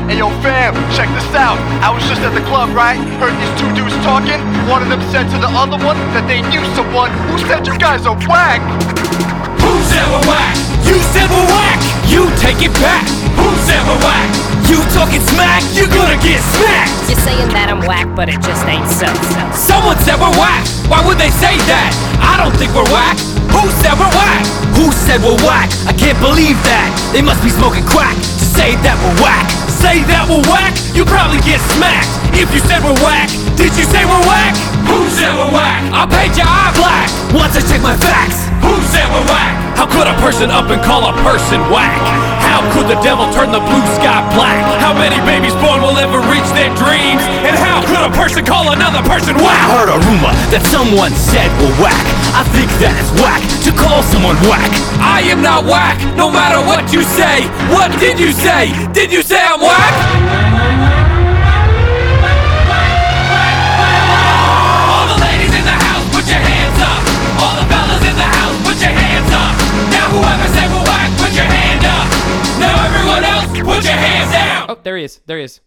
Hey yo fam, check this out. I was just at the club, right? Heard these two dudes talking. One of them said to the other one that they knew someone who said you guys are whack. Who said we're whack? You said we're whack. You take it back. Who said we're whack? You talking smack, you're gonna get smacked. You're saying that I'm whack, but it just ain't so. Someone said we're whack. Why would they say that? I don't think we're whack. Who said we're whack? Who said we're whack? I can't believe that. They must be smoking crack to say that we're whack. Say that we're whack, you probably get smacked. If you said we're whack, did you say we're whack? Who said we're whack? I'll paint your eye black once I check my facts. Who said we're whack? How could a person up and call a person whack? How could the devil turn the blue sky black? How many babies born will ever reach their dreams? And how could a person call another person whack? I heard a rumor that someone said we're whack. I think that it's whack to call someone whack. I am not whack, no matter what you say. What did you say? Did you say I'm whack? All the ladies in the house, put your hands up. All the fellas in the house, put your hands up. Now whoever said we're whack, put your hand up. Now everyone else, put your hands down. Oh, there he is. There he is.